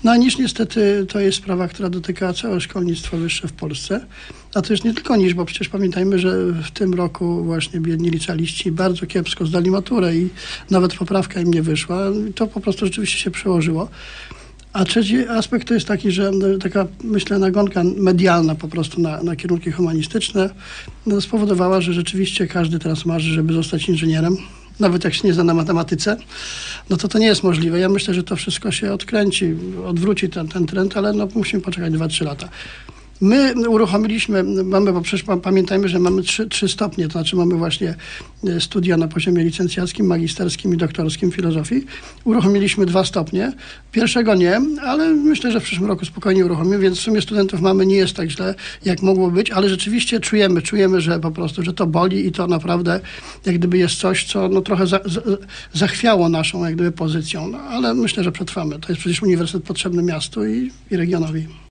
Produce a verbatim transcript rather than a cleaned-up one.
No a niż niestety to jest sprawa, która dotyka całe szkolnictwo wyższe w Polsce. A to jest nie tylko niż, bo przecież pamiętajmy, że w tym roku właśnie biedni licealiści bardzo kiepsko zdali maturę i nawet poprawka im nie wyszła. To po prostu rzeczywiście się przełożyło. A trzeci aspekt to jest taki, że taka, myślę, nagonka medialna po prostu na, na kierunki humanistyczne no, spowodowała, że rzeczywiście każdy teraz marzy, żeby zostać inżynierem. Nawet jak się nie zna na matematyce, no to to nie jest możliwe. Ja myślę, że to wszystko się odkręci, odwróci ten, ten trend, ale no musimy poczekać dwa trzy lata. My uruchomiliśmy, mamy, bo przecież pamiętajmy, że mamy trzy, trzy stopnie, to znaczy mamy właśnie studia na poziomie licencjackim, magisterskim i doktorskim filozofii. Uruchomiliśmy dwa stopnie. Pierwszego nie, ale myślę, że w przyszłym roku spokojnie uruchomimy, więc w sumie studentów mamy, nie jest tak źle, jak mogło być, ale rzeczywiście czujemy, czujemy, że po prostu, że to boli i to naprawdę jak gdyby jest coś, co no, trochę za, za, zachwiało naszą jak gdyby pozycją, no, ale myślę, że przetrwamy. To jest przecież uniwersytet potrzebny miastu i, i regionowi.